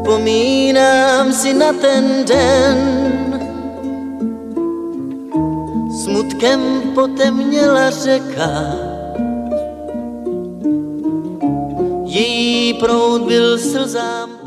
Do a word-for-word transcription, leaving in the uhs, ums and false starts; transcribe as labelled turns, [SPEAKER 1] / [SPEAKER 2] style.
[SPEAKER 1] Vzpomínám si na ten den, smutkem potemněla řeka, její proud byl slzám